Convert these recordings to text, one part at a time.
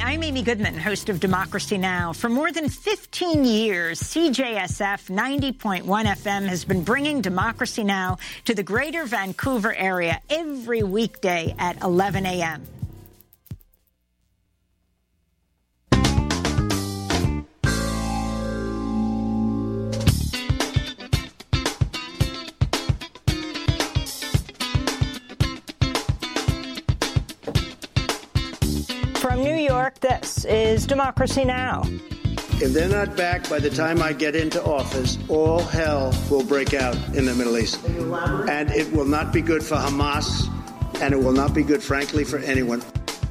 I'm Amy Goodman, host of Democracy Now! For more than 15 years, CJSF 90.1 FM has been bringing Democracy Now! To the greater Vancouver area every weekday at 11 a.m. From New York, this is Democracy Now! If they're not back by the time I get into office, all hell will break out in the Middle East. And it will not be good for Hamas, and it will not be good, frankly, for anyone.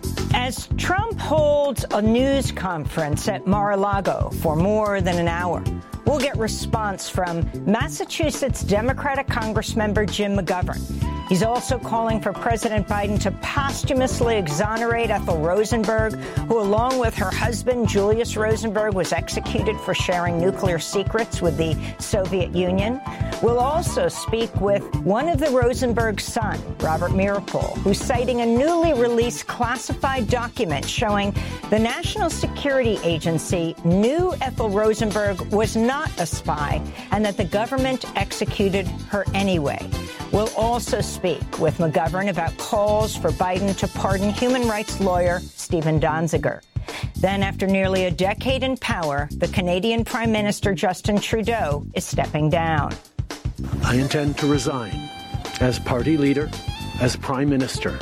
As Trump holds a news conference at Mar-a-Lago for more than an hour, we'll get response from Massachusetts Democratic Congressmember Jim McGovern. He's also calling for President Biden to posthumously exonerate Ethel Rosenberg, who, along with her husband, Julius Rosenberg, was executed for sharing nuclear secrets with the Soviet Union. We'll also speak with one of the Rosenberg's son, Robert Meeropol, who's citing a newly released classified document showing the National Security Agency knew Ethel Rosenberg was not a spy and that the government executed her anyway. We'll also speak with McGovern about calls for Biden to pardon human rights lawyer Stephen Donziger. Then, after nearly a decade in power, the Canadian Prime Minister Justin Trudeau is stepping down. I intend to resign as party leader, as Prime Minister,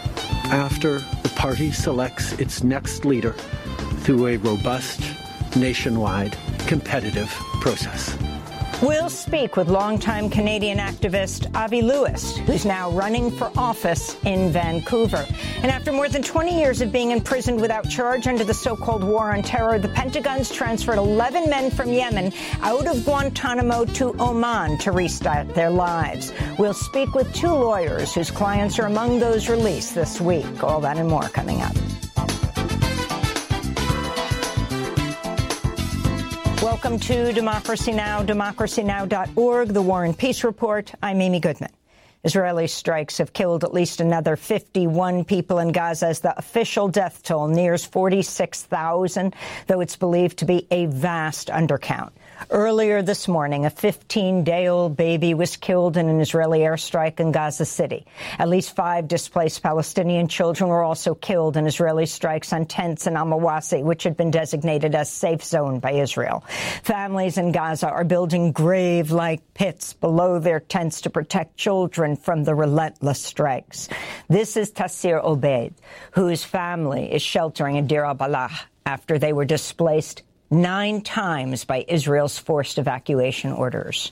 after the party selects its next leader through a robust, nationwide, competitive process. We'll speak with longtime Canadian activist Avi Lewis, who's now running for office in Vancouver. And after more than 20 years of being imprisoned without charge under the so-called War on Terror, the Pentagon's transferred 11 men from Yemen out of Guantanamo to Oman to restart their lives. We'll speak with two lawyers whose clients are among those released this week. All that and more coming up. Welcome to Democracy Now!, democracynow.org, The War and Peace Report. I'm Amy Goodman. Israeli strikes have killed at least another 51 people in Gaza as the official death toll nears 46,000, though it's believed to be a vast undercount. Earlier this morning, a 15-day-old baby was killed in an Israeli airstrike in Gaza City. At least 5 displaced Palestinian children were also killed in Israeli strikes on tents in Al-Mawasi, which had been designated a safe zone by Israel. Families in Gaza are building grave-like pits below their tents to protect children from the relentless strikes. This is Tassir Obeid, whose family is sheltering in Deir al-Balah after they were displaced 9 times by Israel's forced evacuation orders.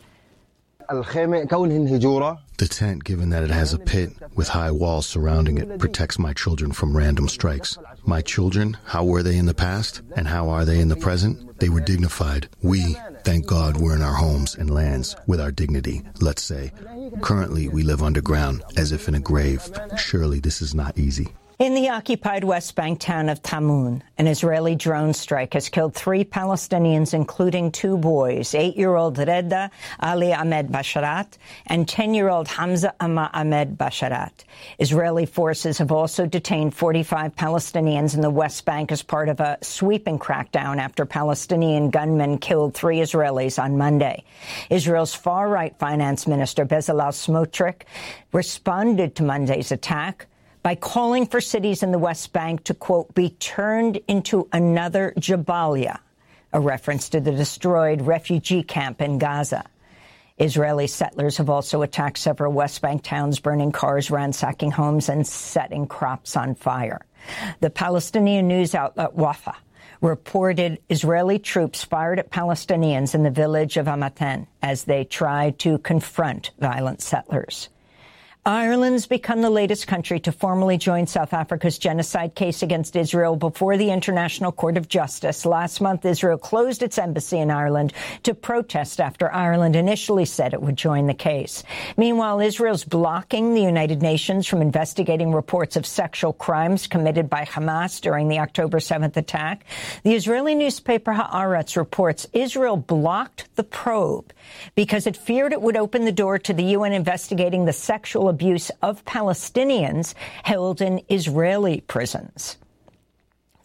The tent, given that it has a pit with high walls surrounding it, protects my children from random strikes. My children, how were they in the past and how are they in the present? They were dignified. We, thank God, were in our homes and lands with our dignity, let's say. Currently, we live underground, as if in a grave. Surely this is not easy. In the occupied West Bank town of Tamun, an Israeli drone strike has killed 3 Palestinians, including 2 boys, 8-year-old Reda Ali Ahmed Basharat and 10-year-old Hamza Amma Ahmed Basharat. Israeli forces have also detained 45 Palestinians in the West Bank as part of a sweeping crackdown after Palestinian gunmen killed 3 Israelis on Monday. Israel's far-right finance minister Bezalel Smotrich responded to Monday's attack by calling for cities in the West Bank to, quote, be turned into another Jabalia, a reference to the destroyed refugee camp in Gaza. Israeli settlers have also attacked several West Bank towns, burning cars, ransacking homes, and setting crops on fire. The Palestinian news outlet Wafa reported Israeli troops fired at Palestinians in the village of Hamaten as they tried to confront violent settlers. Ireland's become the latest country to formally join South Africa's genocide case against Israel before the International Court of Justice. Last month, Israel closed its embassy in Ireland to protest after Ireland initially said it would join the case. Meanwhile, Israel's blocking the United Nations from investigating reports of sexual crimes committed by Hamas during the October 7th attack. The Israeli newspaper Haaretz reports Israel blocked the probe because it feared it would open the door to the UN investigating the sexual abuse of Palestinians held in Israeli prisons.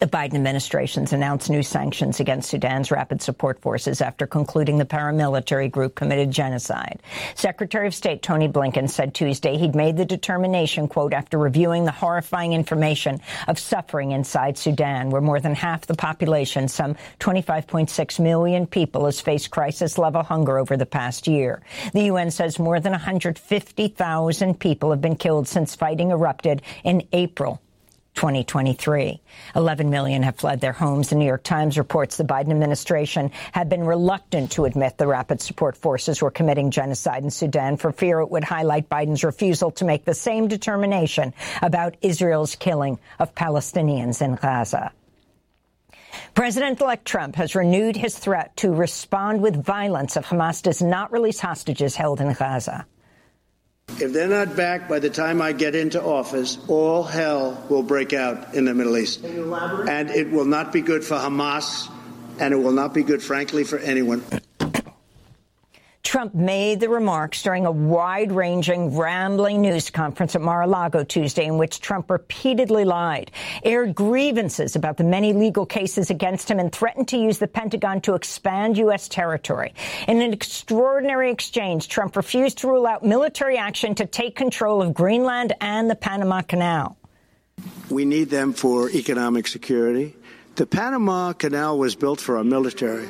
The Biden administration's announced new sanctions against Sudan's rapid support forces after concluding the paramilitary group committed genocide. Secretary of State Tony Blinken said Tuesday he'd made the determination, quote, after reviewing the horrifying information of suffering inside Sudan, where more than half the population, some 25.6 million people, has faced crisis-level hunger over the past year. The UN says more than 150,000 people have been killed since fighting erupted in April 2023. 11 million have fled their homes. The New York Times reports the Biden administration had been reluctant to admit the rapid support forces were committing genocide in Sudan for fear it would highlight Biden's refusal to make the same determination about Israel's killing of Palestinians in Gaza. President-elect Trump has renewed his threat to respond with violence if Hamas does not release hostages held in Gaza. If they're not back by the time I get into office, all hell will break out in the Middle East. And it will not be good for Hamas, and it will not be good, frankly, for anyone. Trump made the remarks during a wide-ranging, rambling news conference at Mar-a-Lago Tuesday in which Trump repeatedly lied, aired grievances about the many legal cases against him, and threatened to use the Pentagon to expand U.S. territory. In an extraordinary exchange, Trump refused to rule out military action to take control of Greenland and the Panama Canal. We need them for economic security. The Panama Canal was built for our military.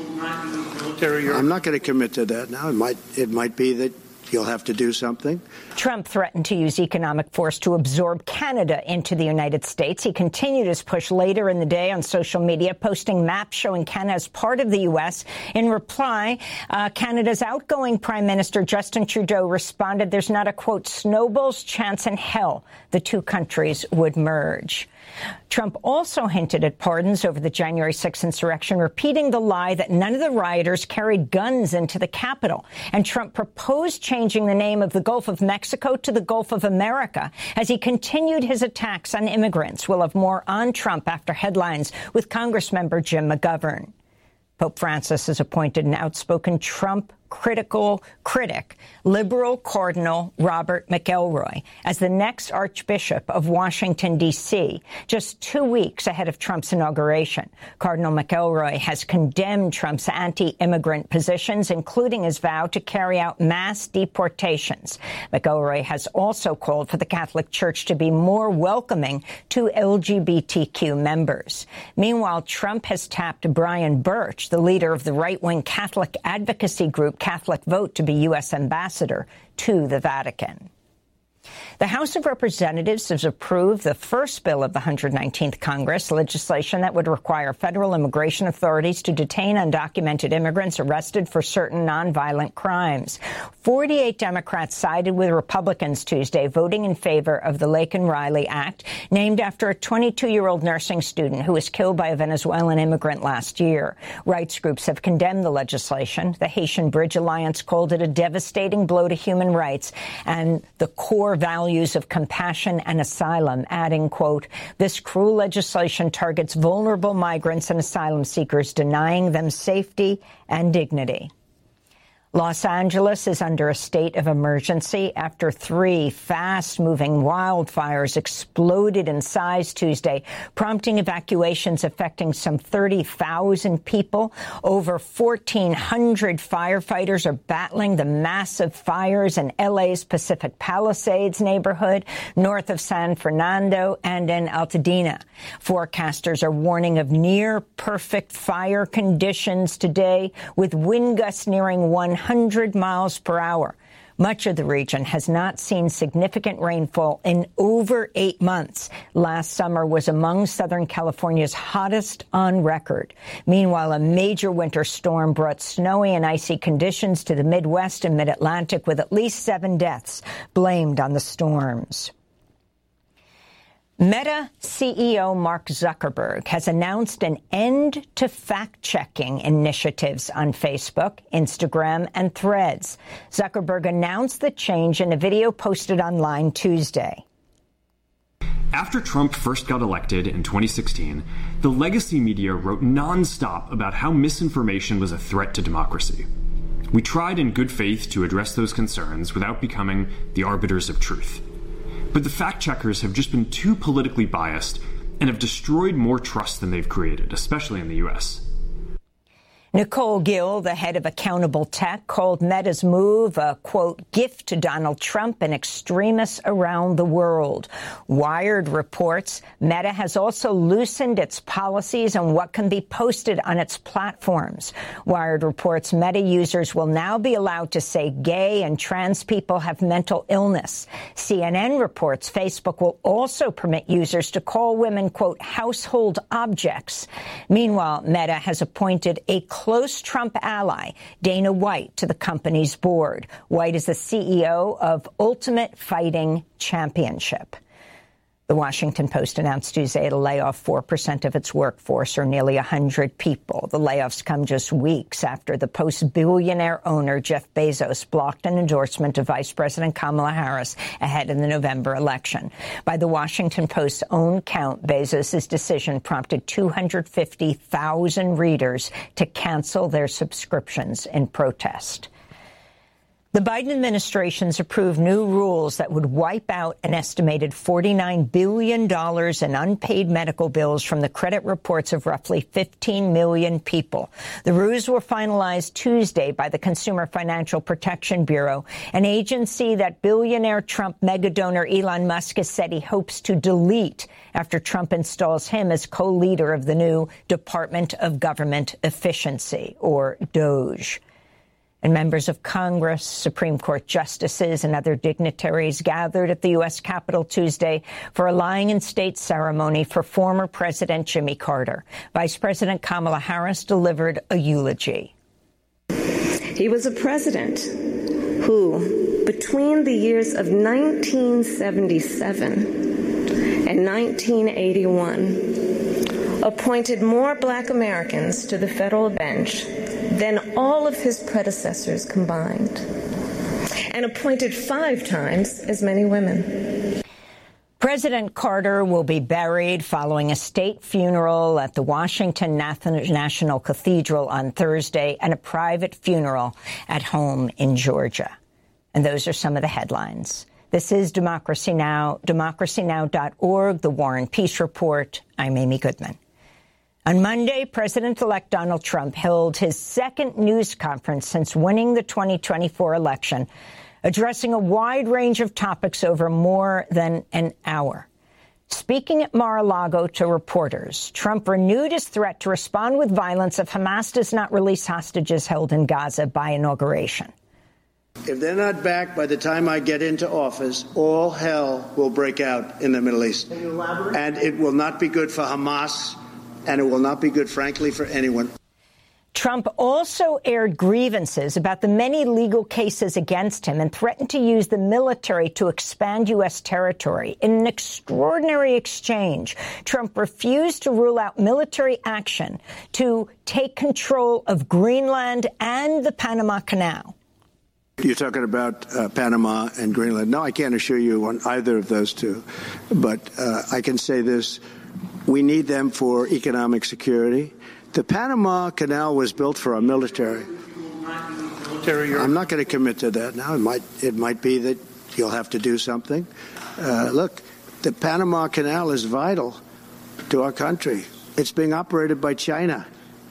I'm not going to commit to that now. It might be that you'll have to do something. Trump threatened to use economic force to absorb Canada into the United States. He continued his push later in the day on social media, posting maps showing Canada as part of the U.S. In reply, Canada's outgoing Prime Minister Justin Trudeau responded there's not a, quote, snowball's chance in hell the two countries would merge. Trump also hinted at pardons over the January 6th insurrection, repeating the lie that none of the rioters carried guns into the Capitol. And Trump proposed changing the name of the Gulf of Mexico to the Gulf of America as he continued his attacks on immigrants. We'll have more on Trump after headlines with Congressmember Jim McGovern. Pope Francis has appointed an outspoken Trump-critical critic, liberal Cardinal Robert McElroy, as the next Archbishop of Washington, D.C., just 2 weeks ahead of Trump's inauguration. Cardinal McElroy has condemned Trump's anti-immigrant positions, including his vow to carry out mass deportations. McElroy has also called for the Catholic Church to be more welcoming to LGBTQ members. Meanwhile, Trump has tapped Brian Birch, the leader of the right-wing Catholic advocacy group Catholic Vote, to be U.S. ambassador to the Vatican. The House of Representatives has approved the first bill of the 119th Congress, legislation that would require federal immigration authorities to detain undocumented immigrants arrested for certain nonviolent crimes. 48 Democrats sided with Republicans Tuesday, voting in favor of the Laken Riley Act, named after a 22-year-old nursing student who was killed by a Venezuelan immigrant last year. Rights groups have condemned the legislation. The Haitian Bridge Alliance called it a devastating blow to human rights and the core values of compassion and asylum, adding, quote, this cruel legislation targets vulnerable migrants and asylum seekers, denying them safety and dignity. Los Angeles is under a state of emergency after 3 fast-moving wildfires exploded in size Tuesday, prompting evacuations affecting some 30,000 people. Over 1,400 firefighters are battling the massive fires in L.A.'s Pacific Palisades neighborhood, north of San Fernando, and in Altadena. Forecasters are warning of near-perfect fire conditions today, with wind gusts nearing 100 miles per hour. Much of the region has not seen significant rainfall in over 8 months. Last summer was among Southern California's hottest on record. Meanwhile, a major winter storm brought snowy and icy conditions to the Midwest and Mid-Atlantic, with at least 7 deaths blamed on the storms. Meta CEO Mark Zuckerberg has announced an end to fact-checking initiatives on Facebook, Instagram, and Threads. Zuckerberg announced the change in a video posted online Tuesday. After Trump first got elected in 2016, the legacy media wrote nonstop about how misinformation was a threat to democracy. We tried in good faith to address those concerns without becoming the arbiters of truth. But the fact-checkers have just been too politically biased and have destroyed more trust than they've created, especially in the U.S. Nicole Gill, the head of Accountable Tech, called Meta's move a, quote, gift to Donald Trump and extremists around the world. Wired reports Meta has also loosened its policies on what can be posted on its platforms. Wired reports Meta users will now be allowed to say gay and trans people have mental illness. CNN reports Facebook will also permit users to call women, quote, household objects. Meanwhile, Meta has appointed a close Trump ally, Dana White, to the company's board. White is the CEO of Ultimate Fighting Championship. The Washington Post announced Tuesday it'll lay off 4% of its workforce, or nearly 100 people. The layoffs come just weeks after the Post's billionaire owner, Jeff Bezos, blocked an endorsement of Vice President Kamala Harris ahead of the November election. By the Washington Post's own count, Bezos' decision prompted 250,000 readers to cancel their subscriptions in protest. The Biden administration's approved new rules that would wipe out an estimated $49 billion in unpaid medical bills from the credit reports of roughly 15 million people. The rules were finalized Tuesday by the Consumer Financial Protection Bureau, an agency that billionaire Trump megadonor Elon Musk has said he hopes to delete after Trump installs him as co-leader of the new Department of Government Efficiency, or DOGE. And members of Congress, Supreme Court justices, and other dignitaries gathered at the U.S. Capitol Tuesday for a lying-in-state ceremony for former President Jimmy Carter. Vice President Kamala Harris delivered a eulogy. He was a president who, between the years of 1977 and 1981, appointed more Black Americans to the federal bench than all of his predecessors combined, and appointed 5 times as many women. President Carter will be buried following a state funeral at the Washington National Cathedral on Thursday and a private funeral at home in Georgia. And those are some of the headlines. This is Democracy Now!, democracynow.org, The War and Peace Report. I'm Amy Goodman. On Monday, President-elect Donald Trump held his second news conference since winning the 2024 election, addressing a wide range of topics over more than an hour. Speaking at Mar-a-Lago to reporters, Trump renewed his threat to respond with violence if Hamas does not release hostages held in Gaza by inauguration. If they're not back by the time I get into office, all hell will break out in the Middle East. Can you elaborate? And it will not be good for Hamas. And it will not be good, frankly, for anyone. Trump also aired grievances about the many legal cases against him and threatened to use the military to expand U.S. territory. In an extraordinary exchange, Trump refused to rule out military action to take control of Greenland and the Panama Canal. You're talking about Panama and Greenland. No, I can't assure you on either of those two. But I can say this. We need them for economic security. The Panama Canal was built for our military. I'm not going to commit to that now. It might be that you'll have to do something. Look, the Panama Canal is vital to our country. It's being operated by China.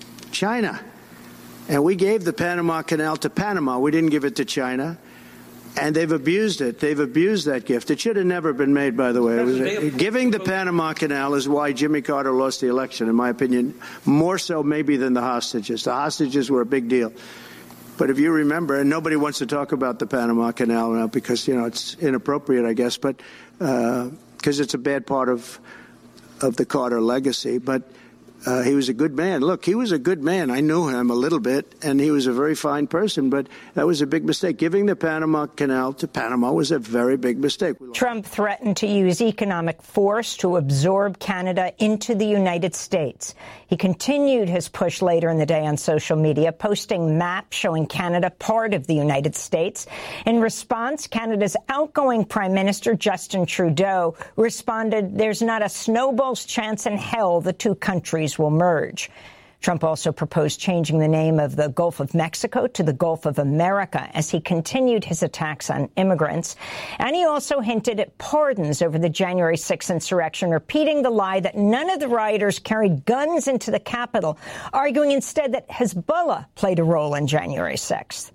And we gave the Panama Canal to Panama. We didn't give it to China. And they've abused it. They've abused that gift. It should have never been made, by the way. Giving the Panama Canal is why Jimmy Carter lost the election, in my opinion, more so maybe than the hostages. The hostages were a big deal. But if you remember, and nobody wants to talk about the Panama Canal now because, it's inappropriate, I guess, but because it's a bad part of the Carter legacy. But he was a good man. Look, he was a good man. I knew him a little bit, and he was a very fine person, but that was a big mistake. Giving the Panama Canal to Panama was a very big mistake. Trump threatened to use economic force to absorb Canada into the United States. He continued his push later in the day on social media, posting maps showing Canada part of the United States. In response, Canada's outgoing Prime Minister, Justin Trudeau, responded, "There's not a snowball's chance in hell the two countries will merge." Trump also proposed changing the name of the Gulf of Mexico to the Gulf of America as he continued his attacks on immigrants. And he also hinted at pardons over the January 6th insurrection, repeating the lie that none of the rioters carried guns into the Capitol, arguing instead that Hezbollah played a role in January 6th.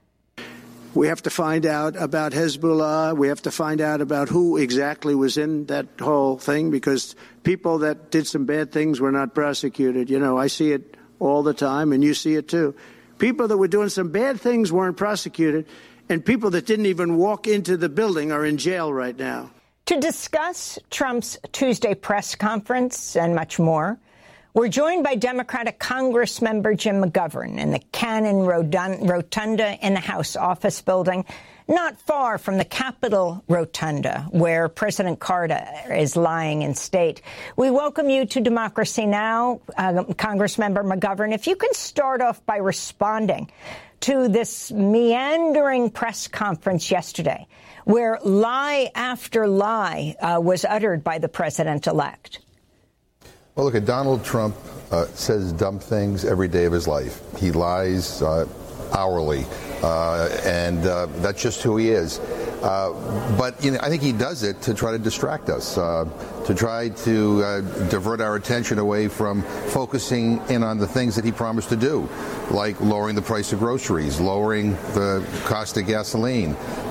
We have to find out about Hezbollah. We have to find out about who exactly was in that whole thing, because people that did some bad things were not prosecuted. You know, I see it all the time, and you see it too. People that were doing some bad things weren't prosecuted, and people that didn't even walk into the building are in jail right now. To discuss Trump's Tuesday press conference and much more, we're joined by Democratic Congress member Jim McGovern in the Cannon Rotunda in the House office building, not far from the Capitol Rotunda, where President Carter is lying in state. We welcome you to Democracy Now!, Congressmember McGovern. If you can start off by responding to this meandering press conference yesterday, where lie after lie was uttered by the president-elect. Well, look, Donald Trump says dumb things every day of his life. He lies hourly, and that's just who he is. But you know, I think he does it to try to distract us, to try to divert our attention away from focusing in on the things that he promised to do, like lowering the price of groceries, lowering the cost of gasoline,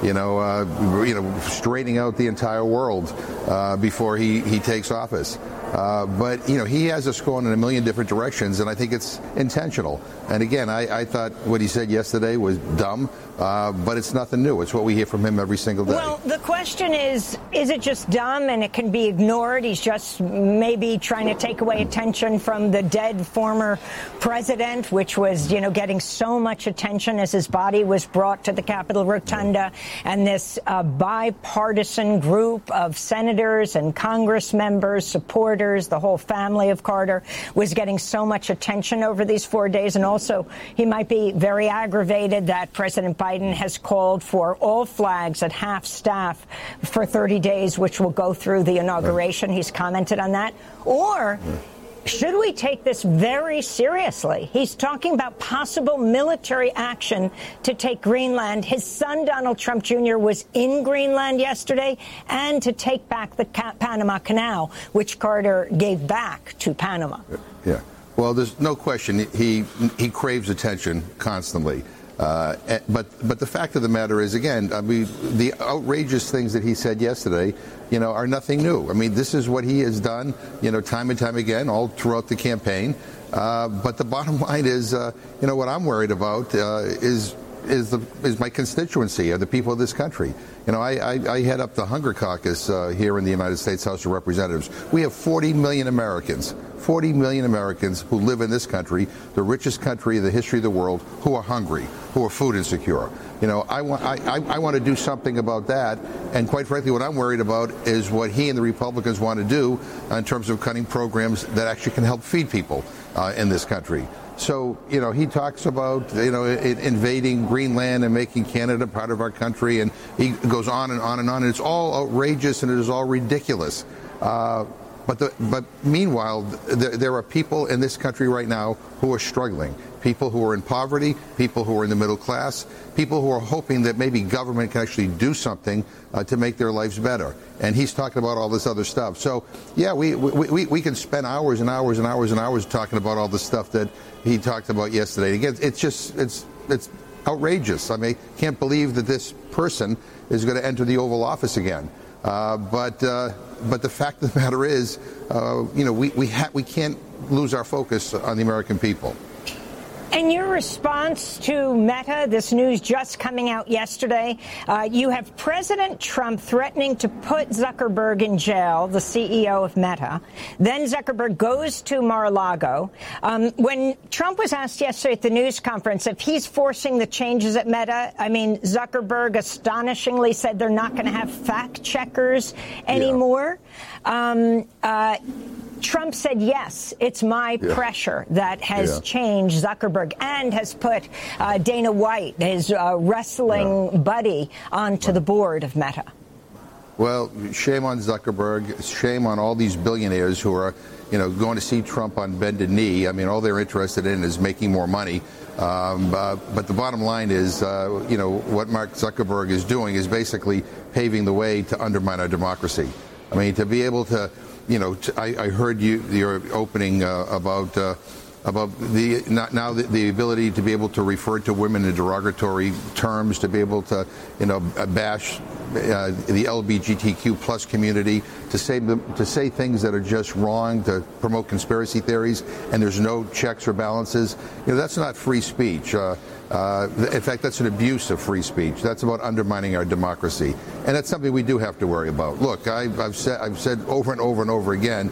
straightening out the entire world before he takes office. But, you know, he has us going in a million different directions, and I think it's intentional. And again, I thought what he said yesterday was dumb, but it's nothing new. It's what we hear from him every single day. Well, the question is it just dumb and it can be ignored? He's just maybe trying to take away attention from the dead former president, which was, you know, getting so much attention as his body was brought to the Capitol Rotunda. And this bipartisan group of senators and Congress members, supporters, the whole family of Carter was getting so much attention over these 4 days. And also, he might be very aggravated that President Biden has called for all flags at half staff for 30 days, which will go through the inauguration. He's commented on that. Or should we take this very seriously? He's talking about possible military action to take Greenland. His son, Donald Trump Jr., was in Greenland yesterday, and to take back the Panama Canal, which Carter gave back to Panama. Yeah. Well, there's no question he craves attention constantly. But the fact of the matter is, again, I mean, the outrageous things that he said yesterday, you know, are nothing new. I mean, this is what he has done, you know, time and time again, all throughout the campaign. But the bottom line is, you know, what I'm worried about is my constituency, or the people of this country. You know, I head up the Hunger Caucus here in the United States House of Representatives. We have 40 million Americans who live in this country, the richest country in the history of the world, who are hungry, who are food insecure. You know, I want to do something about that. And quite frankly, what I'm worried about is what he and the Republicans want to do in terms of cutting programs that actually can help feed people in this country. So, you know, he talks about, you know, invading Greenland and making Canada part of our country, and he goes on and on and on, and it's all outrageous and it is all ridiculous. But meanwhile, there are people in this country right now who are struggling, people who are in poverty, people who are in the middle class, people who are hoping that maybe government can actually do something to make their lives better. And he's talking about all this other stuff. So, yeah, we can spend hours and hours and hours and hours talking about all the stuff that he talked about yesterday. Again, it's outrageous. I mean, I can't believe that this person is going to enter the Oval Office again. But the fact of the matter is, you know, we can't lose our focus on the American people. And your response to Meta, this news just coming out yesterday, you have President Trump threatening to put Zuckerberg in jail, the CEO of Meta. Then Zuckerberg goes to Mar-a-Lago. When Trump was asked yesterday at the news conference if he's forcing the changes at Meta, I mean, Zuckerberg astonishingly said they're not going to have fact checkers anymore. Yeah. Trump said, yes, it's my pressure that has changed Zuckerberg and has put Dana White, his wrestling buddy, onto the board of Meta. Well, shame on Zuckerberg. Shame on all these billionaires who are, going to see Trump on bended knee. I mean, all they're interested in is making more money. But the bottom line is, what Mark Zuckerberg is doing is basically paving the way to undermine our democracy. I mean, to be able to, I heard your opening about the ability to be able to refer to women in derogatory terms, to be able to, bash the LGBTQ plus community, to say things that are just wrong, to promote conspiracy theories, and there's no checks or balances. That's not free speech. In fact, that's an abuse of free speech. That's about undermining our democracy, and that's something we do have to worry about. Look, I've said over and over and over again,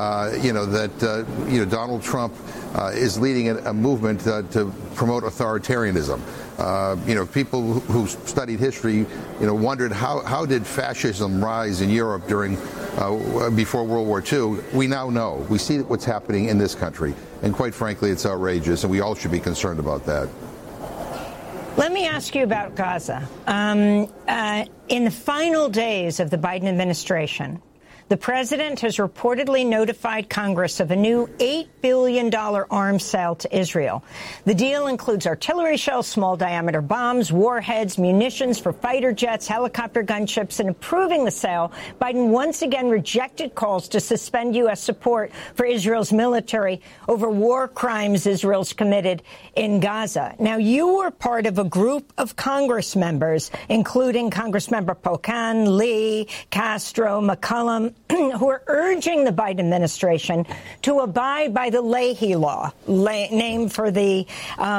that Donald Trump is leading a movement to promote authoritarianism. People who studied history, wondered how did fascism rise in Europe before World War II. We now know. We see what's happening in this country, and quite frankly, it's outrageous, and we all should be concerned about that. Let me ask you about Gaza. In the final days of the Biden administration, the president has reportedly notified Congress of a new $8 billion arms sale to Israel. The deal includes artillery shells, small-diameter bombs, warheads, munitions for fighter jets, helicopter gunships. And approving the sale, Biden once again rejected calls to suspend U.S. support for Israel's military over war crimes Israel's committed in Gaza. Now, you were part of a group of Congress members, including Congressmember Pocan, Lee, Castro, McCollum, who are urging the Biden administration to abide by the Leahy Law, named for the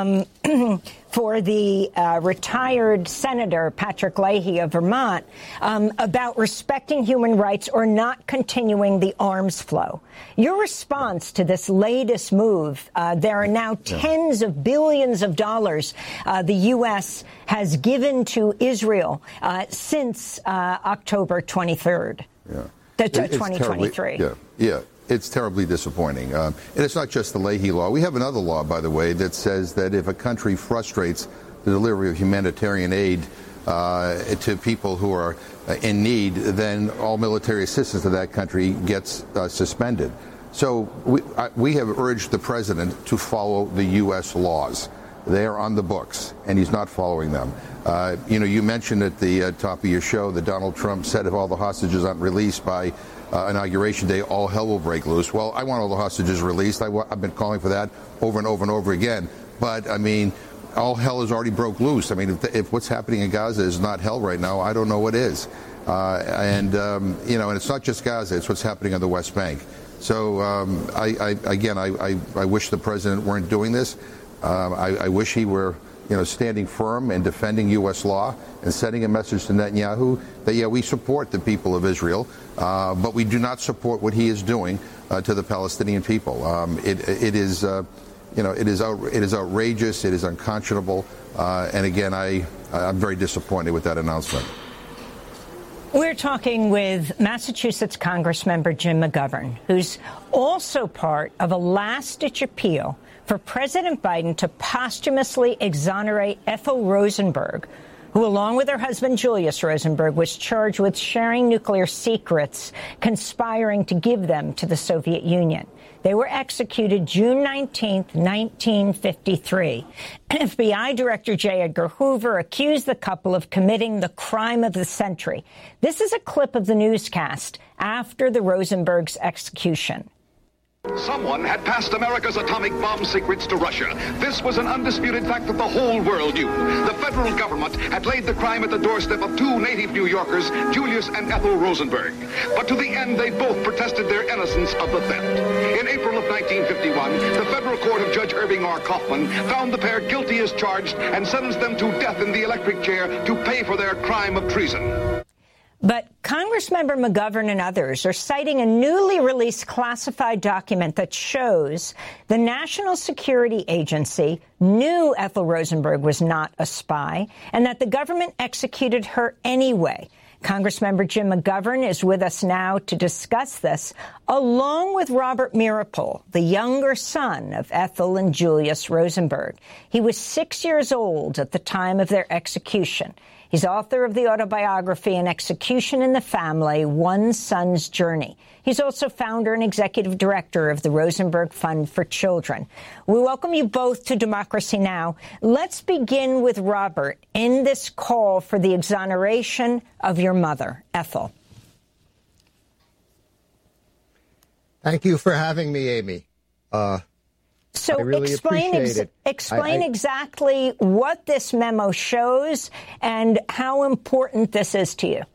retired Senator Patrick Leahy of Vermont, about respecting human rights or not continuing the arms flow. Your response to this latest move, there are now tens of billions of dollars the U.S. has given to Israel since October 23rd. Yeah. 2023. Yeah. It's terribly disappointing. And it's not just the Leahy Law. We have another law, by the way, that says that if a country frustrates the delivery of humanitarian aid to people who are in need, then all military assistance to that country gets suspended. So we have urged the president to follow the U.S. laws. They are on the books, and he's not following them. You mentioned at the top of your show that Donald Trump said if all the hostages aren't released by Inauguration Day, all hell will break loose. Well, I want all the hostages released. I've been calling for that over and over and over again. But, I mean, all hell has already broke loose. I mean, if what's happening in Gaza is not hell right now, I don't know what is. And it's not just Gaza. It's what's happening on the West Bank. So, I wish the president weren't doing this. I wish he were, standing firm and defending U.S. law and sending a message to Netanyahu that, we support the people of Israel, but we do not support what he is doing to the Palestinian people. It is outrageous. It is unconscionable. And again, I'm very disappointed with that announcement. We're talking with Massachusetts Congressmember Jim McGovern, who's also part of a last-ditch appeal for President Biden to posthumously exonerate Ethel Rosenberg, who, along with her husband Julius Rosenberg, was charged with sharing nuclear secrets, conspiring to give them to the Soviet Union. They were executed June 19, 1953. FBI Director J. Edgar Hoover accused the couple of committing the crime of the century. This is a clip of the newscast after the Rosenbergs' execution. Someone had passed America's atomic bomb secrets to Russia. This was an undisputed fact that the whole world knew. The federal government had laid the crime at the doorstep of two native New Yorkers, Julius and Ethel Rosenberg. But to the end, they both protested their innocence of the theft. In April of 1951, the federal court of Judge Irving R. Kaufman found the pair guilty as charged and sentenced them to death in the electric chair to pay for their crime of treason. But Congressmember McGovern and others are citing a newly released classified document that shows the National Security Agency knew Ethel Rosenberg was not a spy and that the government executed her anyway. Congressmember Jim McGovern is with us now to discuss this, along with Robert Meeropol, the younger son of Ethel and Julius Rosenberg. He was 6 years old at the time of their execution. He's author of the autobiography, An Execution in the Family, One Son's Journey. He's also founder and executive director of the Rosenberg Fund for Children. We welcome you both to Democracy Now! Let's begin with Robert in this call for the exoneration of your mother, Ethel. Thank you for having me, Amy. So I really appreciate it. Explain exactly what this memo shows and how important this is to you.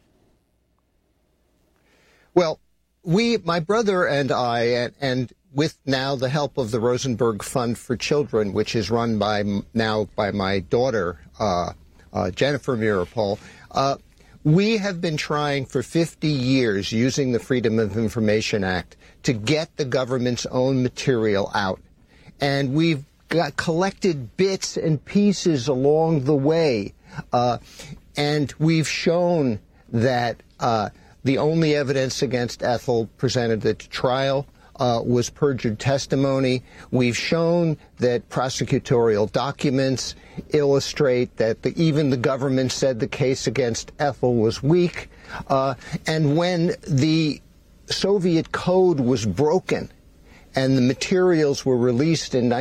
Well, my brother and I, and with now the help of the Rosenberg Fund for Children, which is run by my daughter, Jennifer Meeropol, we have been trying for 50 years using the Freedom of Information Act to get the government's own material out. And we've collected bits and pieces along the way. And we've shown that the only evidence against Ethel presented at trial was perjured testimony. We've shown that prosecutorial documents illustrate that even the government said the case against Ethel was weak. And when the Soviet code was broken and the materials were released in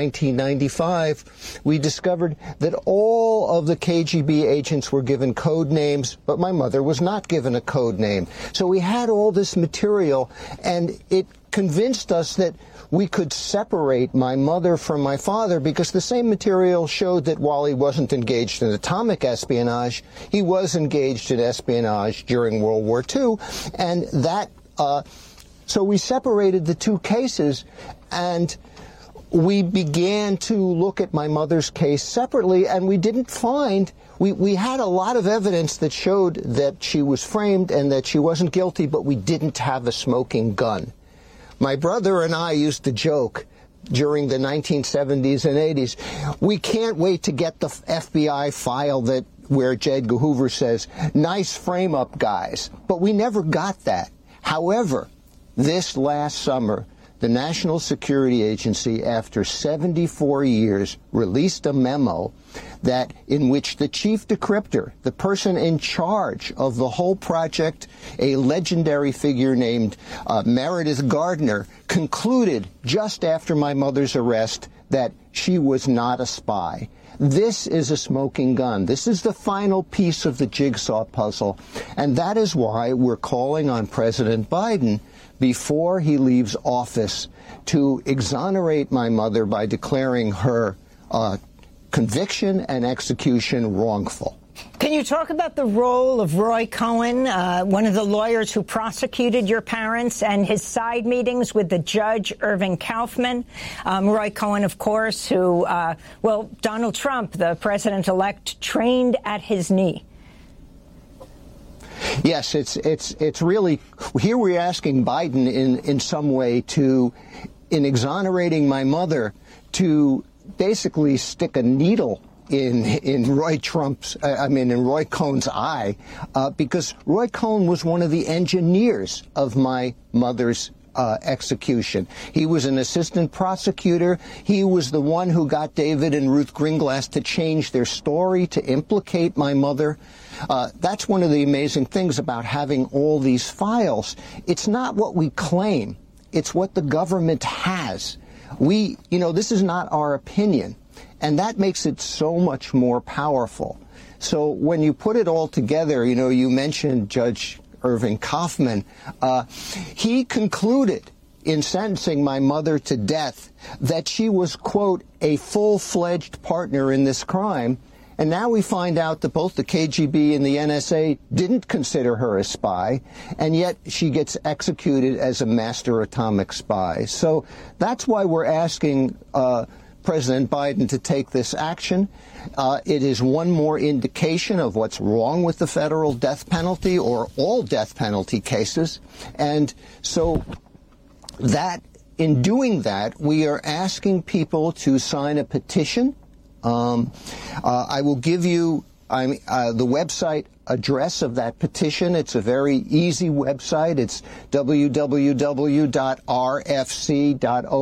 1995, we discovered that all of the KGB agents were given code names, but my mother was not given a code name. So we had all this material, and it convinced us that we could separate my mother from my father, because the same material showed that while he wasn't engaged in atomic espionage, he was engaged in espionage during World War II, and that so we separated the two cases, and we began to look at my mother's case separately, and we didn't find, we had a lot of evidence that showed that she was framed and that she wasn't guilty, but we didn't have a smoking gun. My brother and I used to joke during the 1970s and 80s, we can't wait to get the FBI file where J. Edgar Hoover says, "Nice frame-up, guys." But we never got that. However, this last summer, the National Security Agency, after 74 years, released a memo in which the chief decryptor, the person in charge of the whole project, a legendary figure named Meredith Gardner, concluded just after my mother's arrest that she was not a spy. This is a smoking gun. This is the final piece of the jigsaw puzzle. And that is why we're calling on President Biden, before he leaves office, to exonerate my mother by declaring her conviction and execution wrongful. Can you talk about the role of Roy Cohn, one of the lawyers who prosecuted your parents, and his side meetings with the judge, Irving Kaufman? Roy Cohn, of course, who, Donald Trump, the president-elect, trained at his knee. Yes, it's really, here we're asking Biden in some way in exonerating my mother, to basically stick a needle in Roy Cohn's eye, because Roy Cohn was one of the engineers of my mother's execution. He was an assistant prosecutor. He was the one who got David and Ruth Greenglass to change their story to implicate my mother. That's one of the amazing things about having all these files. It's not what we claim. It's what the government has. This is not our opinion. And that makes it so much more powerful. So when you put it all together, you mentioned Judge Irving Kaufman. He concluded in sentencing my mother to death that she was, quote, a full-fledged partner in this crime. And now we find out that both the KGB and the NSA didn't consider her a spy, and yet she gets executed as a master atomic spy. So that's why we're asking President Biden to take this action. It is one more indication of what's wrong with the federal death penalty, or all death penalty cases. And so in doing that, we are asking people to sign a petition. I will give you the website address of that petition. It's a very easy website. It's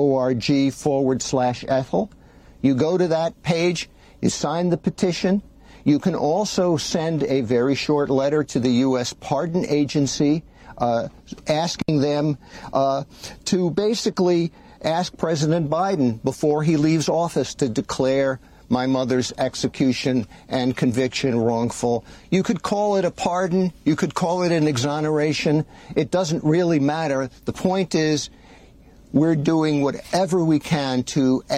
www.rfc.org/Ethel. You go to that page, you sign the petition, You can also send a very short letter to the U.S. Pardon Agency asking them to basically ask President Biden before he leaves office to declare my mother's execution and conviction wrongful. You could call it a pardon. You could call it an exoneration. It doesn't really matter. The point is we're doing whatever we can to